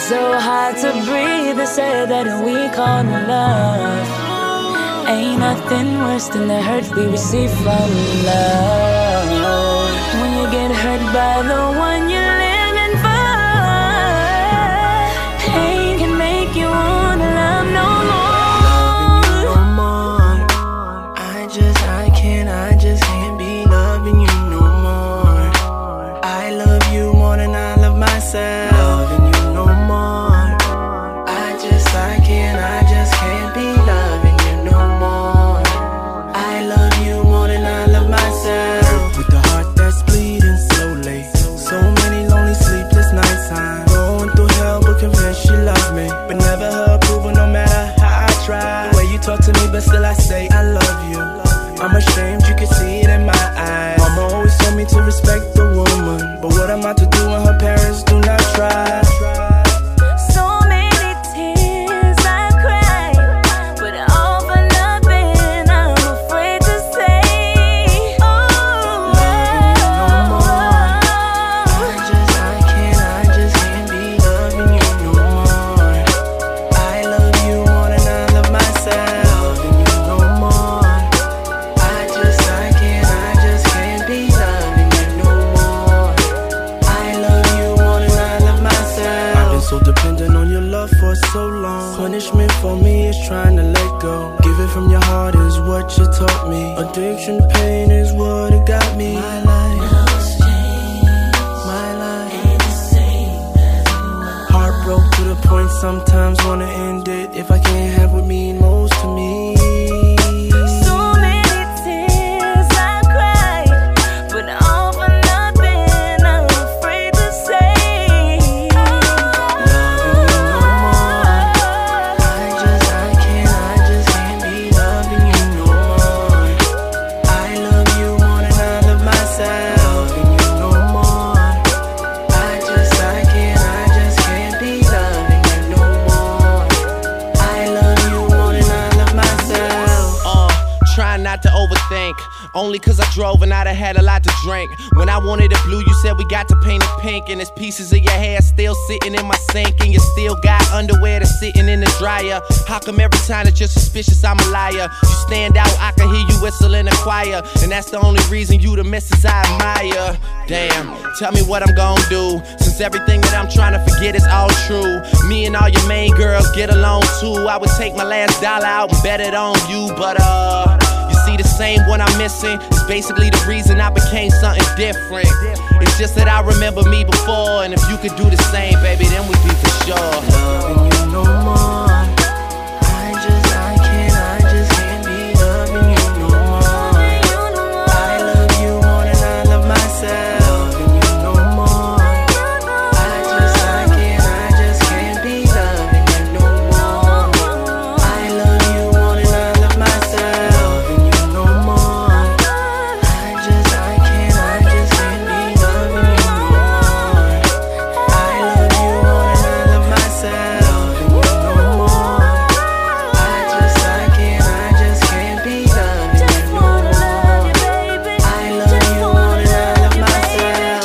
So hard to breathe, they say that we call it love. Ain't nothing worse than the hurt we receive from love. When you get hurt by the one you're living for, pain can make you wanna love no more. Loving you no more. I just can't be loving you no more. I love you more than I love myself. Loving you no more. I just can't be loving you no more. I love you more than I love myself. With the heart that's bleeding slowly, so many lonely sleepless nights. I'm going through hell but convinced she loves me, but never her approval no matter how I try. The way you talk to me but still I say I love you. I'm ashamed, you can see it in my eyes. Mama always told me to respect the woman, but what am I to do when her parents do not try? So long. Punishment for me is trying to let go. Give it from your heart is what you taught me. Addiction to pain is what it got me. My life, my life ain't the same as you were. Heartbroke to the point sometimes wanna end it. If I can't have what mean most to me. To overthink, only cause I drove and I'd have had a lot to drink. When I wanted it blue, you said we got to paint it pink. And there's pieces of your hair still sitting in my sink. And you still got underwear that's sitting in the dryer. How come every time that you're suspicious I'm a liar? You stand out, I can hear you whistle in the choir, and that's the only reason you the missus I admire. Damn, tell me what I'm gon' do, since everything that I'm trying to forget is all true. Me and all your main girls get along too. I would take my last dollar out and bet it on you, but see, the same one I'm missing is basically the reason I became something different. It's just that I remember me before, and if you could do the same, baby, then we'd be for sure.